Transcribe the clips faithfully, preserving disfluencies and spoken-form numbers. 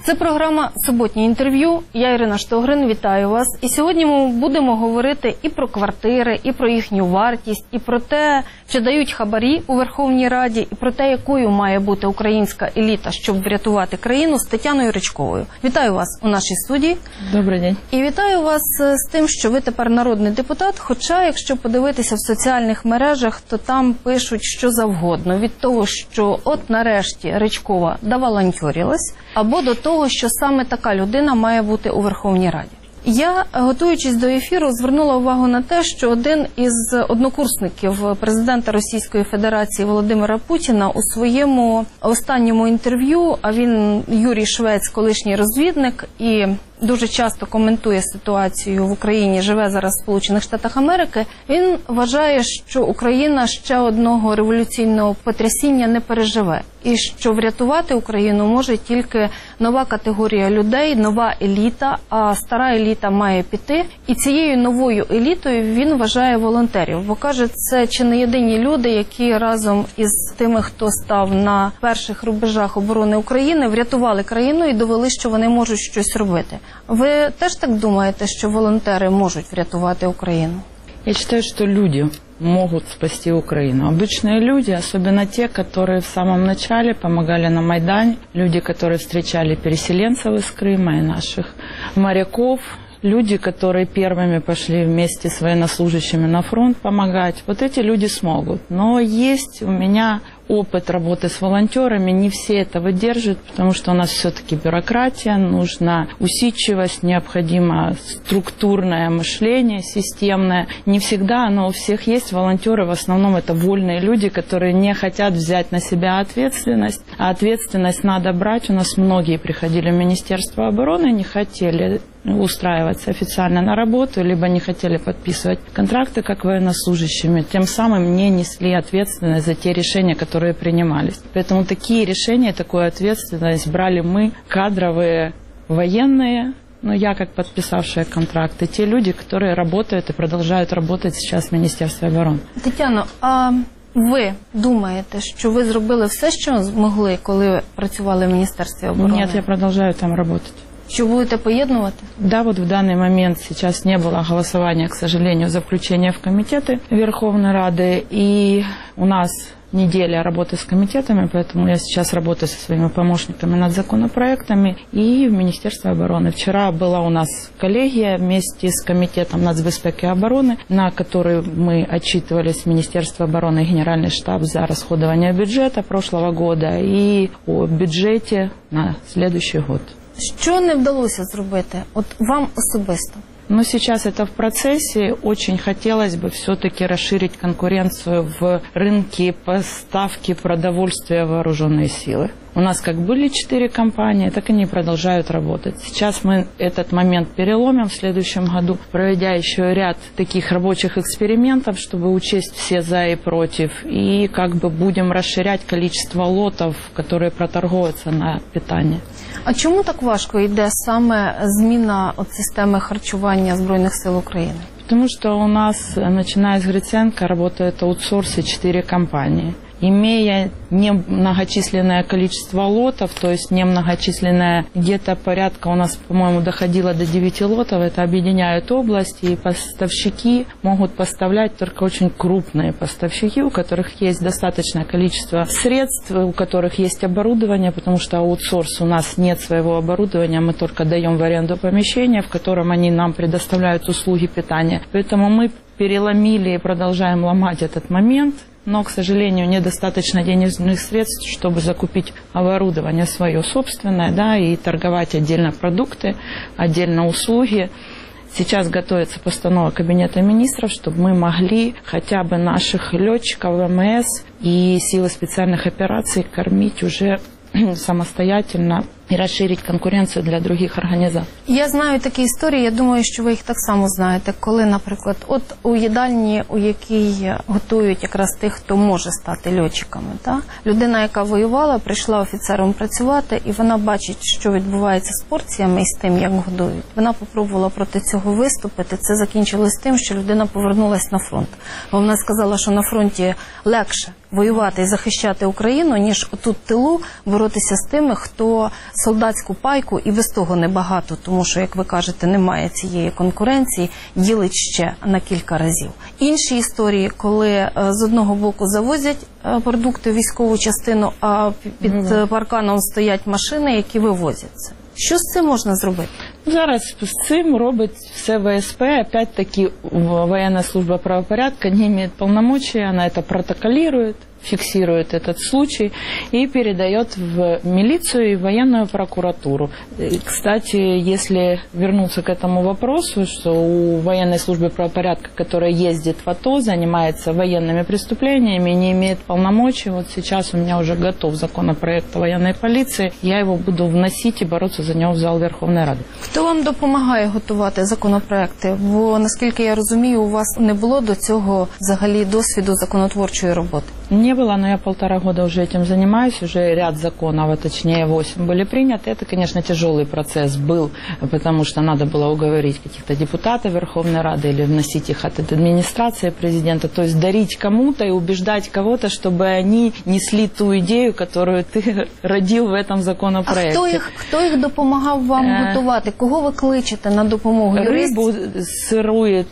Це програма «Суботнє інтерв'ю». Я Ірина Штогрин, вітаю вас. І сьогодні ми будемо говорити і про квартири, і про їхню вартість, і про те, чи дають хабарі у Верховній Раді, і про те, якою має бути українська еліта, щоб врятувати країну, з Тетяною Ричковою. Вітаю вас у нашій студії. Добрий день. І вітаю вас з тим, що ви тепер народний депутат, хоча, якщо подивитися в соціальних мережах, то там пишуть що завгодно. Від того, що от нарешті Ричкова доволонтёрилась, або до того, що саме така людина має бути у Верховній Раді. Я, готуючись до ефіру, звернула увагу на те, що один із однокурсників президента Російської Федерації Володимира Путіна у своєму останньому інтерв'ю, а він Юрій Швець, колишній розвідник, і дуже часто коментує ситуацію в Україні, живе зараз в Сполучених Штатах Америки, він вважає, що Україна ще одного революційного потрясіння не переживе. І що врятувати Україну може тільки нова категорія людей, нова еліта, а стара еліта має піти. І цією новою елітою він вважає волонтерів. Бо каже, це чи не єдині люди, які разом із тими, хто став на перших рубежах оборони України, врятували країну і довели, що вони можуть щось робити. Ви теж так думаєте, що волонтери можуть врятувати Україну? Я считаю, что люди могут спасти Украину. Обычные люди, особенно те, которые в самом начале помогали на Майдане, люди, которые встречали переселенцев из Крыма и наших моряков, люди, которые первыми пошли вместе с военнослужащими на фронт помогать, вот эти люди смогут. Но есть у меня опыт работы с волонтерами, не все это выдерживают, потому что у нас все-таки бюрократия, нужна усидчивость, необходимо структурное мышление, системное. Не всегда оно у всех есть. Волонтеры в основном это вольные люди, которые не хотят взять на себя ответственность, а ответственность надо брать. У нас многие приходили в Министерство обороны, не хотели устраиваться официально на работу, либо не хотели подписывать контракты как военнослужащими, тем самым не несли ответственность за те решения, которые принимались. Поэтому такие решения, такую ответственность брали мы, кадровые военные, но я как подписавшая контракты, те люди, которые работают и продолжают работать сейчас в Министерстве обороны. Тетяно, а ви думаєте, що ви зробили все, що змогли, коли працювали в Міністерстві оборони? Нет, я продолжаю там работать. Що будете поєднувати? Да, вот в данный момент сейчас не было голосования, к сожалению, за включение в комитеты Верховной Рады, и у нас неделя работы с комитетами, поэтому я сейчас работаю со своими помощниками над законопроектами и в Министерстве обороны. Вчера была у нас коллегия вместе с комитетом нацбезпеки и обороны, на которой мы отчитывались в Министерство обороны и Генеральный штаб за расходование бюджета прошлого года и о бюджете на следующий год. Що не вдалося зробити, от вам особисто? Но сейчас это в процессе. Очень хотелось бы все-таки расширить конкуренцию в рынке поставки продовольствия в вооруженные силы. У нас как были четыре компании, так и они продолжают работать. Сейчас мы этот момент переломим в следующем году, проведя еще ряд таких рабочих экспериментов, чтобы учесть все за и против. И как бы будем расширять количество лотов, которые проторговываются на питание. А чому так важко йде саме зміна от системи харчування Збройних сил України? Потому что у нас, начиная с Гриценко, работает аутсорсы четыре компании. Имея немногочисленное количество лотов, то есть немногочисленное, где-то порядка у нас, по-моему, доходило до девяти лотов, это объединяют области, и поставщики могут поставлять только очень крупные поставщики, у которых есть достаточное количество средств, у которых есть оборудование, потому что аутсорс у нас нет своего оборудования, мы только даем в аренду помещение, в котором они нам предоставляют услуги питания. Поэтому мы переломили и продолжаем ломать этот момент. Но, к сожалению, недостаточно денежных средств, чтобы закупить оборудование свое собственное, да, и торговать отдельно продукты, отдельно услуги. Сейчас готовится постанова Кабинета министров, чтобы мы могли хотя бы наших летчиков ВМС и силы специальных операций кормить уже самостоятельно і розширити конкуренцію для інших організацій. Я знаю такі історії, я думаю, що ви їх так само знаєте, коли, наприклад, от у їдальні, у якій готують якраз тих, хто може стати льотчиками, та? Людина, яка воювала, прийшла офіцером працювати, і вона бачить, що відбувається з порціями і з тим, як годують. Вона попробувала проти цього виступити, це закінчилось тим, що людина повернулась на фронт. Бо вона сказала, що на фронті легше воювати і захищати Україну, ніж тут в тилу боротися з тими, хто солдатську пайку, і без того небагато, тому що, як ви кажете, немає цієї конкуренції, ділить ще на кілька разів. Інші історії, коли з одного боку завозять продукти в військову частину, а під mm-hmm. парканом стоять машини, які вивозяться. Що з цим можна зробити? Зараз з цим робить все В С П. Опять-таки, военная служба правопорядка не имеет полномочий, она это протоколирует, фиксирует этот случай и передает в милицию и в военную прокуратуру. И, кстати, если вернуться к этому вопросу, что у военной службы правопорядка, которая ездит в АТО, занимается военными преступлениями, не имеет полномочий, вот сейчас у меня уже готов законопроект о военной полиции, я его буду вносить и бороться за него в зал Верховной Рады. Хто вам допомагає готувати законопроекти? Бо, наскільки я розумію, у вас не було до цього взагалі досвіду законотворчої роботи. Не было, но я полтора года уже этим занимаюсь, уже ряд законов, а точнее восемь, были приняты. Это, конечно, тяжелый процесс был, потому что надо было уговорить каких-то депутатов Верховной Рады или вносить их от администрации президента, то есть дарить кому-то и убеждать кого-то, чтобы они несли ту идею, которую ты родил в этом законопроекте. А хто їх, хто їх допомагав вам е... готувати? Кого ви кличете на допомогу? Рыбу сырую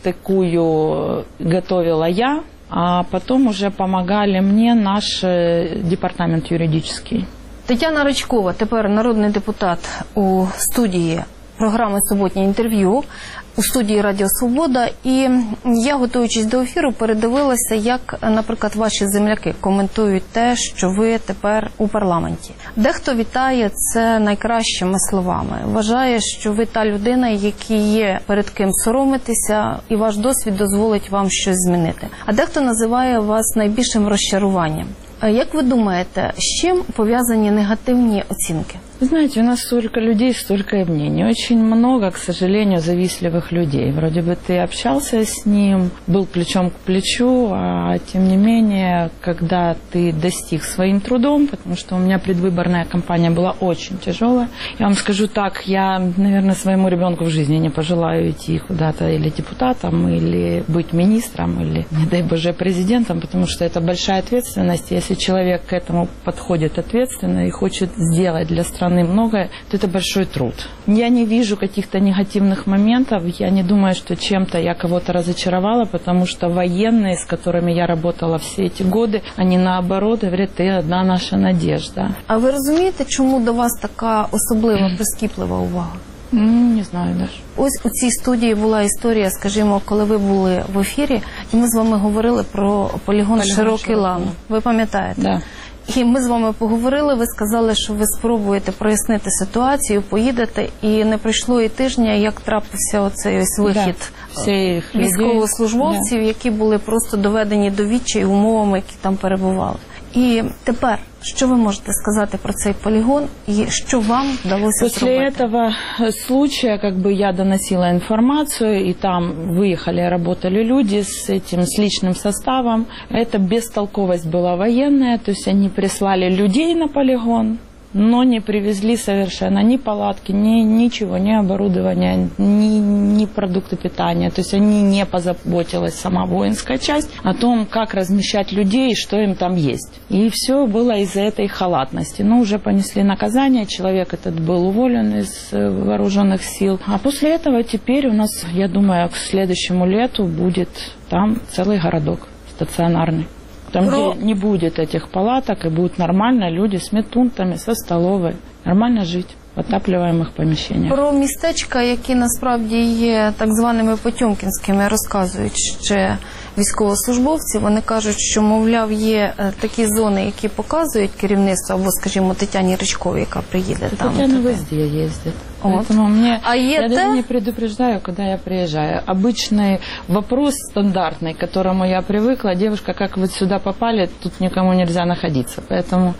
такую готовила я. А потом уже помогали мне наш департамент юридический. Тетяна Ричкова, тепер народний депутат у студії програми «Суботнє інтерв'ю», у студії Радіо Свобода. І я, готуючись до ефіру, передивилася, як, наприклад, ваші земляки коментують те, що ви тепер у парламенті. Дехто вітає це найкращими словами. Вважає, що ви та людина, якій є перед ким соромитися, і ваш досвід дозволить вам щось змінити. А дехто називає вас найбільшим розчаруванням. Як ви думаєте, з чим пов'язані негативні оцінки? Вы знаете, у нас столько людей, столько и мнений. Очень много, к сожалению, завистливых людей. Вроде бы ты общался с ним, был плечом к плечу, а тем не менее, когда ты достиг своим трудом, потому что у меня предвыборная кампания была очень тяжелая, я вам скажу так, я, наверное, своему ребенку в жизни не пожелаю идти куда-то или депутатом, или быть министром, или, не дай боже, президентом, потому что это большая ответственность. Если человек к этому подходит ответственно и хочет сделать для страны многое, то это большой труд. Я не вижу каких-то негативных моментов, я не думаю, что чем-то я кого-то разочаровала, потому что военные, с которыми я работала все эти годы, они наоборот говорят, ты одна наша надежда. А ви розумієте, чому до вас така особлива, прискіплива увага? Mm, не знаю даже. Ось у цій студії була історія, скажімо, коли ви були в ефірі, і ми з вами говорили про полігон Широкий Лан. Ви пам'ятаєте? Да. І ми з вами поговорили, ви сказали, що ви спробуєте прояснити ситуацію, поїдете, і не пройшло і тижня, як трапився оцей ось вихід да. військовослужбовців, да. які були просто доведені до відчаю умовами, які там перебували. І тепер, що ви можете сказати про цей полігон и что вам удалось После сделать? После этого случая, как бы я доносила информацию, и там выехали, работали люди с этим, с личным составом. Это бестолковость была военная, то есть они прислали людей на полигон, но не привезли совершенно ни палатки, ни ничего, ни оборудования, ни, ни продукты питания. То есть они не позаботилась, сама воинская часть, о том, как размещать людей и что им там есть. И все было из-за этой халатности. Но уже понесли наказание, человек этот был уволен из вооруженных сил. А после этого теперь у нас, я думаю, к следующему лету будет там целый городок стационарный. Там, Про... где не будет этих палаток, и будут нормально люди с медпунктами, со столовой, нормально жить в отапливаемых помещениях. Про містечка, які насправді є так званими потьомкінськими, розказують ще військовослужбовці. Вони кажуть, що, мовляв, є такі зони, які показують керівництво, або, скажімо, Тетяні Ричковій, яка приїде там. Тетяна везде ездит. Поэтому мне, а я это... даже не предупреждаю, когда я приезжаю. Обычный вопрос стандартный, к которому я привыкла, девушка, как вы сюда попали, тут никому нельзя находиться. Поэтому...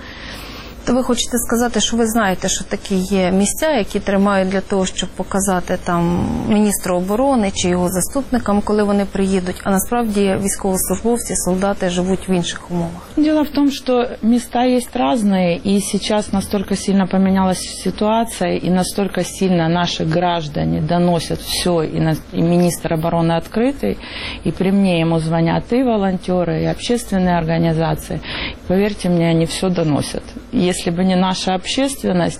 То ви хочете сказати, що ви знаєте, що такі є місця, які тримають для того, щоб показати там міністру оборони чи його заступникам, коли вони приїдуть, а насправді військовослужбовці, солдати живуть в інших умовах? Дело в том, что места есть разные, и сейчас настолько сильно поменялась ситуация, и настолько сильно наши граждане доносят все, и, на, и министр обороны открытый, и при мне ему звонят и волонтеры, и общественные организации. Поверьте мне, они все доносят. Если бы не наша общественность,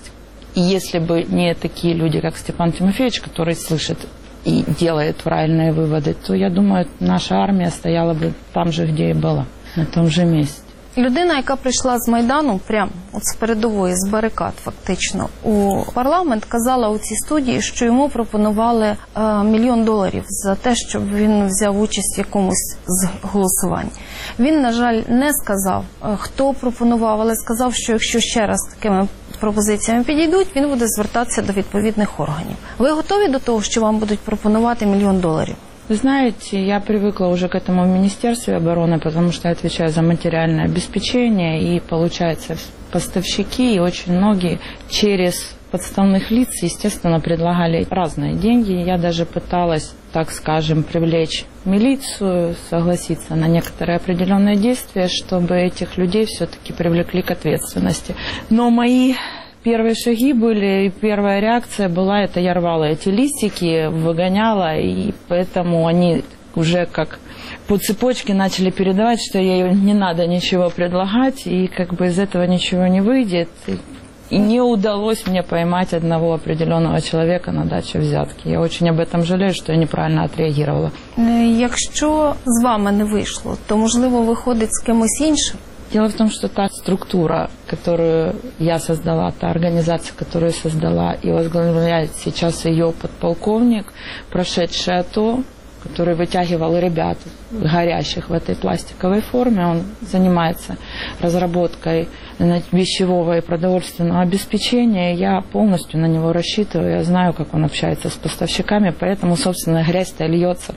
И если бы не такие люди, как Степан Тимофеевич, который слышит и делает правильные выводы, то, я думаю, наша армия стояла бы там же, где и была, на том же месте. Людина, яка прийшла з Майдану, прямо от з передової, з барикад фактично, у парламент, казала у цій студії, що йому пропонували е, мільйон доларів за те, щоб він взяв участь в якомусь з голосувань. Він, на жаль, не сказав, е, хто пропонував, але сказав, що якщо ще раз такими пропозиціями підійдуть, він буде звертатися до відповідних органів. Ви готові до того, що вам будуть пропонувати мільйон доларів? Вы знаете, я привыкла уже к этому в Министерстве обороны, потому что я отвечаю за материальное обеспечение, и, получается, поставщики и очень многие через подставных лиц, естественно, предлагали разные деньги. Я даже пыталась, так скажем, привлечь милицию, согласиться на некоторые определенные действия, чтобы этих людей все-таки привлекли к ответственности. Но мои первые шаги были, и первая реакция была, это я рвала эти листики, выгоняла, и поэтому они уже как по цепочке начали передавать, что ей не надо ничего предлагать, и как бы из этого ничего не выйдет. И не удалось мне поймать одного определенного человека на даче взятки. Я очень об этом жалею, что я неправильно отреагировала. Якщо з вами не вийшло, то, можливо, виходить з кимось іншим? Дело в том, что та структура, которую я создала, та организация, которую я создала, и возглавляет сейчас ее подполковник, прошедший АТО, который вытягивал ребят, горящих в этой пластиковой форме. Он занимается разработкой пищевого и продовольственного обеспечения. Я полностью на него рассчитываю. Я знаю, как он общается с поставщиками, поэтому, собственно, грязь-то льется.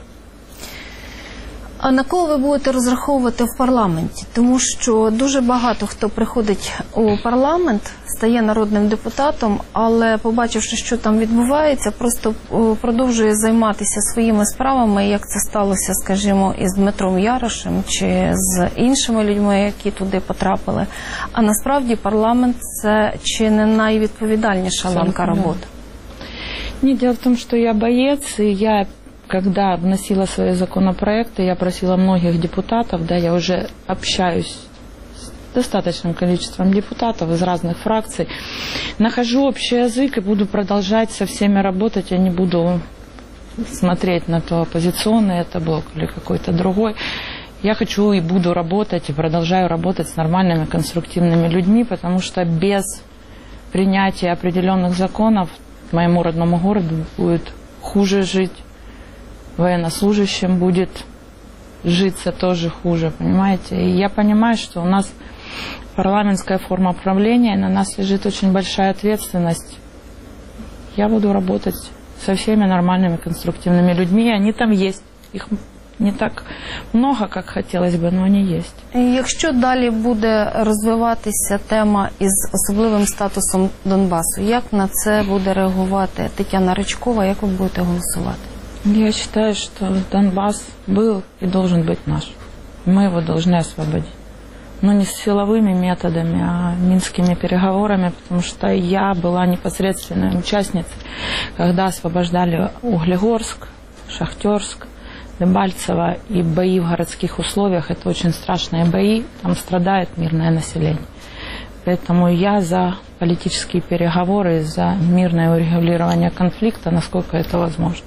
А на кого ви будете розраховувати в парламенті? Тому що дуже багато хто приходить у парламент, стає народним депутатом, але побачивши, що там відбувається, просто продовжує займатися своїми справами, як це сталося, скажімо, із Дмитром Ярошем чи з іншими людьми, які туди потрапили. А насправді парламент – це чи не найвідповідальніша ланка роботи? Ні, дело в том, что я боец, и я... Когда вносила свои законопроекты, я просила многих депутатов, да, я уже общаюсь с достаточным количеством депутатов из разных фракций, нахожу общий язык и буду продолжать со всеми работать, я не буду смотреть на то, оппозиционный это блок или какой-то другой. Я хочу и буду работать, и продолжаю работать с нормальными, конструктивными людьми, потому что без принятия определенных законов моему родному городу будет хуже жить. Военнослужащим будет житься тоже хуже, понимаете? И я понимаю, что у нас парламентская форма правления, и на нас лежит очень большая ответственность. Я буду работать со всеми нормальными, конструктивными людьми, и они там есть. Их не так много, как хотелось бы, но они есть. Якщо далі буде розвиватися тема із особливим статусом Донбасу, як на це буде реагувати Тетяна Ричкова, як ви будете голосувати? Я считаю, что Донбасс был и должен быть наш. Мы его должны освободить. Но не силовыми методами, а минскими переговорами, потому что я была непосредственной участницей, когда освобождали Углегорск, Шахтерск, Дебальцево, и бои в городских условиях. Это очень страшные бои, там страдает мирное население. Поэтому я за политические переговоры, за мирное урегулирование конфликта, насколько это возможно.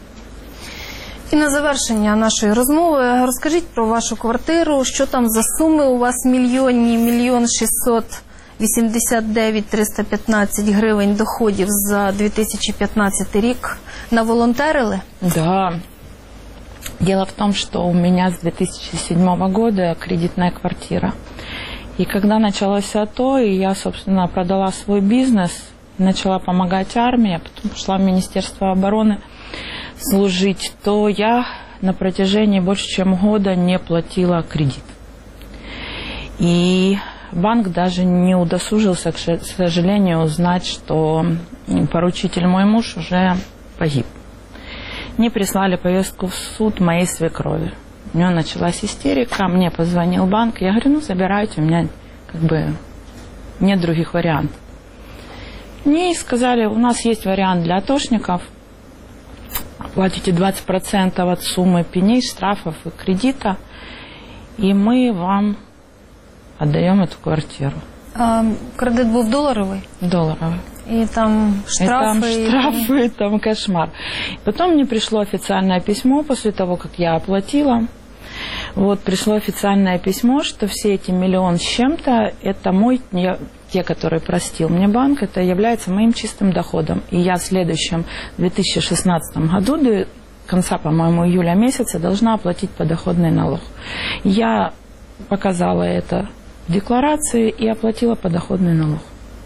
І на завершення нашої розмови розкажіть про вашу квартиру, що там за суми у вас мільйонні, мільйон шістсот вісімдесят дев'ять триста п'ятнадцять гривень доходів за дві тисячі п'ятнадцятий рік. Наволонтерили? Да. Дело в том, что у меня с две тысячи седьмого года кредитная квартира. И когда началось АТО, и я, собственно, продала свой бизнес, начала помогать армии, а потом пошла в Министерство обороны служить, то я на протяжении больше чем года не платила кредит. И банк даже не удосужился, к сожалению, узнать, что поручитель мой муж уже погиб. Мне прислали повестку в суд моей свекрови. У нее началась истерика, мне позвонил банк, я говорю, ну забирайте, у меня как бы нет других вариантов. Мне сказали, у нас есть вариант для атошников, платите двадцать процентов от суммы пеней, штрафов и кредита, и мы вам отдаем эту квартиру. А, кредит був доларовий? Долларовый. и там штрафы. И там штрафы, и там кошмар. Потом мне пришло официальное письмо после того, как я оплатила. Вот пришло официальное письмо, что все эти миллион с чем-то, это мой, я, те, которые простил мне банк, это является моим чистым доходом. И я в следующем две тысячи шестнадцатом году, до конца, по-моему, июля месяца, должна оплатить подоходный налог. Я показала это в декларации и оплатила подоходный налог.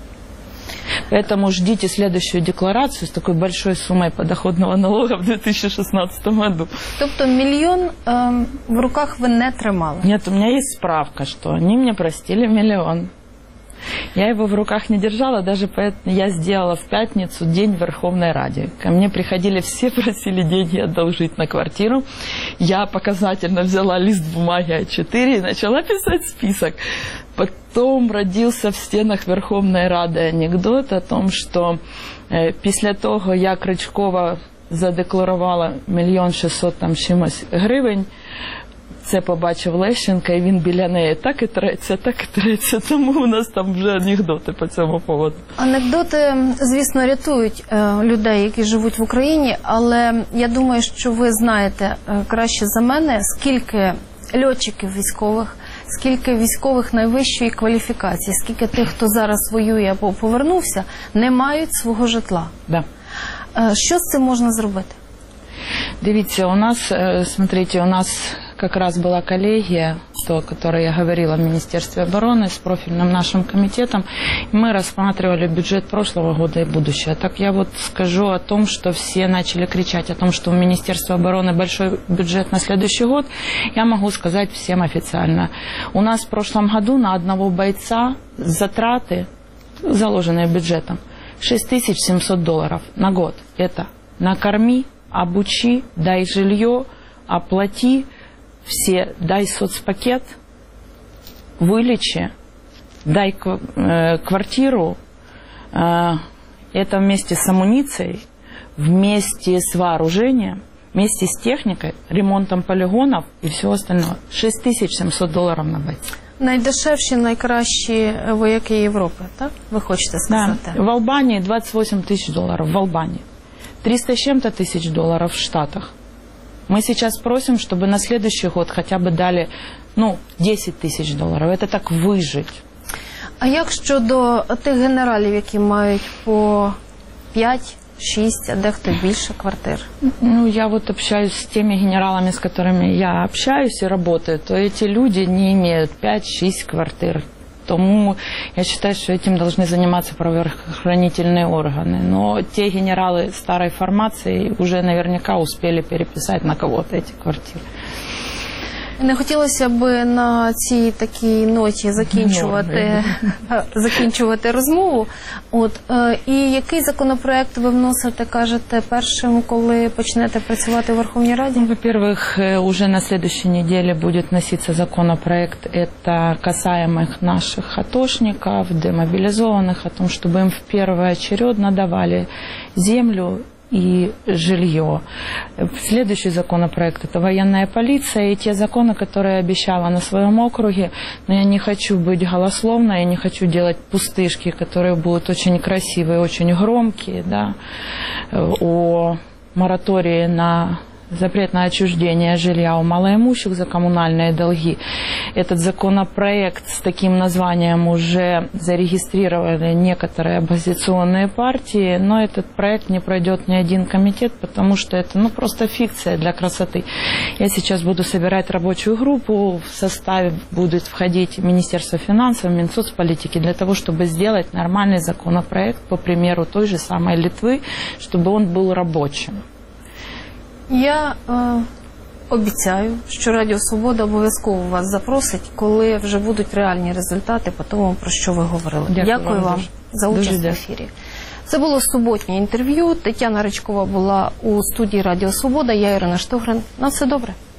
Поэтому ждите следующую декларацию с такой большой суммой подоходного налога в две тысячи шестнадцатом году. Тобто мільйон е, в руках ви не тримали? Нет, у меня есть справка, что они мне простили миллион. Я его в руках не держала, даже поэтому я сделала в пятницу день в Верховной Раде. Ко мне приходили все, просили деньги одолжить на квартиру. Я показательно взяла лист бумаги а четыре и начала писать список. Потом родился в стенах Верховної Ради анекдот о том, що е, після того, як Ричкова задекларувала мільйон шістсот там чимось гривень, це побачив Лещенко, і він біля неї так і треться, так і треться. Тому у нас там вже анекдоти по цьому поводу. Анекдоти, звісно, рятують е, людей, які живуть в Україні, але я думаю, що ви знаєте е, краще за мене, скільки льотчиків військових, скільки військових найвищої кваліфікації, скільки тих, хто зараз воює або повернувся, не мають свого житла. Да. Е, що з цим можна зробити? Дивіться, у нас, смотрите, у нас как раз была коллегия, то, о которой я говорила в Министерстве обороны, с профильным нашим комитетом. Мы рассматривали бюджет прошлого года и будущего. Так я вот скажу о том, что все начали кричать о том, что у Министерства обороны большой бюджет на следующий год. Я могу сказать всем официально. У нас в прошлом году на одного бойца затраты, заложенные бюджетом, шесть тысяч семьсот долларов на год. Это накорми, обучи, дай жилье, оплати, все, дай соцпакет, вылечи, дай квартиру. Это вместе с амуницией, вместе с вооружением, вместе с техникой, ремонтом полигонов и всего остального. шесть тысяч семьсот долларов на бойца. Найдешевші, найкращі вояки Європи, так? Ви хочете сказати? Да. В Албании двадцать восемь тысяч долларов, в Албании. триста с чем-то тысяч долларов в Штатах. Мы сейчас просим, чтобы на следующий год хотя бы дали, ну, десять тысяч долларов. Это так выжить. А як щодо тих генералів, які мають по пять, шесть, а дехто більше квартир? Ну, я вот общаюсь с теми генералами, с которыми я общаюсь и работаю, то эти люди не имеют пять-шесть квартир. Тому я считаю, что этим должны заниматься правоохранительные органы. Но те генералы старой формации уже наверняка успели переписать на кого-то эти квартиры. Не хотілося б на цій такій ноті закінчувати, закінчувати розмову. От, е, і який законопроект ви вносите, кажете, першим, коли почнете працювати у Верховній Раді? Во-первых, уже на следующей неделе будет носиться законопроект, это касаемых наших атошников, демобилизованных, о том, чтобы им в первоочередно давали землю и жилье. Следующий законопроект – это военная полиция и те законы, которые я обещала на своем округе. Но я не хочу быть голословной, я не хочу делать пустышки, которые будут очень красивые, очень громкие, да, о моратории на запрет на отчуждение жилья у малоимущих за коммунальные долги. Этот законопроект с таким названием уже зарегистрировали некоторые оппозиционные партии, но этот проект не пройдет ни один комитет, потому что это, ну, просто фикция для красоты. Я сейчас буду собирать рабочую группу, в составе будет входить Министерство финансов, Минсоцполитики, для того, чтобы сделать нормальный законопроект, по примеру той же самой Литвы, чтобы он был рабочим. Я е, обіцяю, що Радіо Свобода обов'язково вас запросить, коли вже будуть реальні результати по тому, про що ви говорили. Дякую, Дякую вам дуже. за участь Дуже в ефірі. Це було суботнє інтерв'ю. Тетяна Ричкова була у студії Радіо Свобода. Я Ірина Штогрин. На все добре.